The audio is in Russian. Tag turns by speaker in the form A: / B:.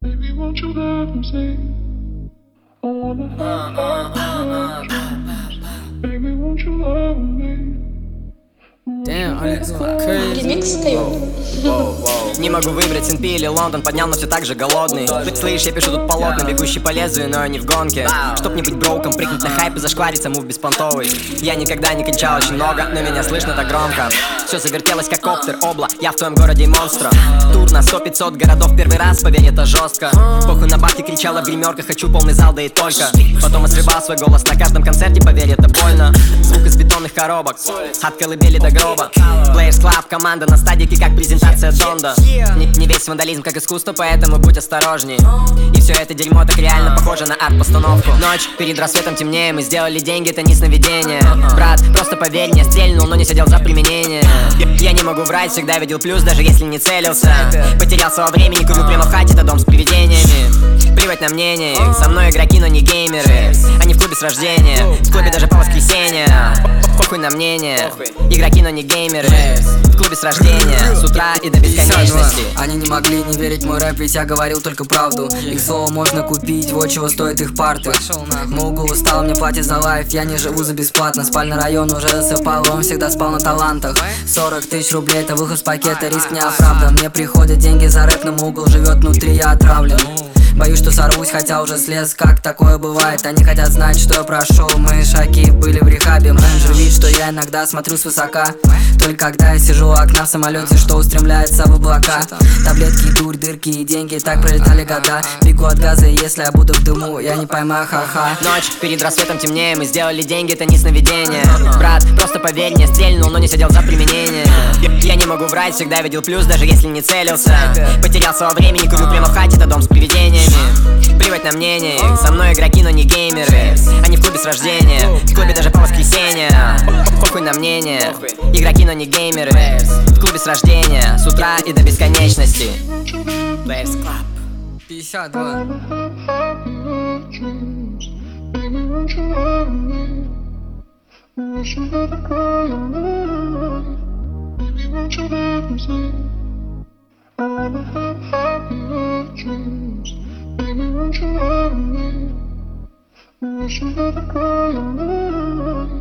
A: Baby, won't you let them say I wanna have Baby, won't you love me?
B: Damn, Alex, crazy.
C: Ремикс Каю.
D: Не могу выбрать СНП или Лондон, поднял, но все так же голодный. Слышь, я пишу тут полотна, бегущий по лезвию, но я не в гонке. Чтоб не быть броуком, прыгнуть на хайп и зашквариться, мув беспонтовый. Я никогда не кричал очень много, но меня слышно так громко. Все завертелось как коптер, обла, я в твоем городе монстра. Тур на 100-500 городов первый раз, поверь, это жестко. Похуй на бабки, кричала в гримерках, хочу полный зал, да и только. Потом я срывал свой голос на каждом концерте, поверь, это больно. Звук из бетонных коробок, от колыбели до гроба. Players Club, команда на стадике, как презентация Донда. Не весь вандализм как искусство, поэтому будь осторожней. И все это дерьмо так реально похоже на арт-постановку. Ночь, перед рассветом темнее, мы сделали деньги, это не сновидение. Брат, просто поверь, не стрельнул, но не сидел за применение. Я не могу врать, всегда видел плюс, даже если не целился. Потерялся во времени, курю прямо в хате, это дом с привидениями. Плевать на мнение их, со мной игроки, но не геймеры. Они в клубе с рождения, в клубе даже по воскресенье. Похуй на мнение, игроки, но не геймеры. В клубе с рождения, с утра и до бесконечности.
B: Они не могли не верить в мой рэп, ведь я говорил только правду. Их слово можно купить, вот чего стоит их парты. Мугл устал, мне платит за лайф, я не живу за бесплатно. Спальный район уже засыпал, он всегда спал на талантах. 40 тысяч рублей, это выход с пакета, риск не оправдан. Мне приходят деньги за рэп, но Мугл живет внутри, я отравлен. Боюсь, что сорвусь, хотя уже слез, как такое бывает. Они хотят знать, что я прошел, мои шаги были в рехабе. Менеджер видит, что я иногда смотрю свысока. Только когда я сижу у окна в самолете, что устремляется в облака. Таблетки, дурь, дырки и деньги, так пролетали года. Бегу от газа, и если я буду в дыму, я не поймаю, ха-ха.
D: Ночь, перед рассветом темнее, мы сделали деньги, это не сновидение. Брат, просто поверь, не стрельнул, но не сидел за применение. Я не могу врать, всегда видел плюс, даже если не целился. Потерялся во времени, курю прямо в хате, это дом с привидениями. Плевать на мнение их, со мной игроки, но не геймеры. Они в клубе с рождения, в клубе даже по воскресенье. Похуй на мнение, игроки, но не геймеры. В клубе с рождения, с утра и до бесконечности. Players Club
B: 52.
A: Baby, won't you love me? Wish you had a cry on me. Baby, won't you let me say I wanna have happier dreams. Baby, won't you love me? Wish you had a cry on me.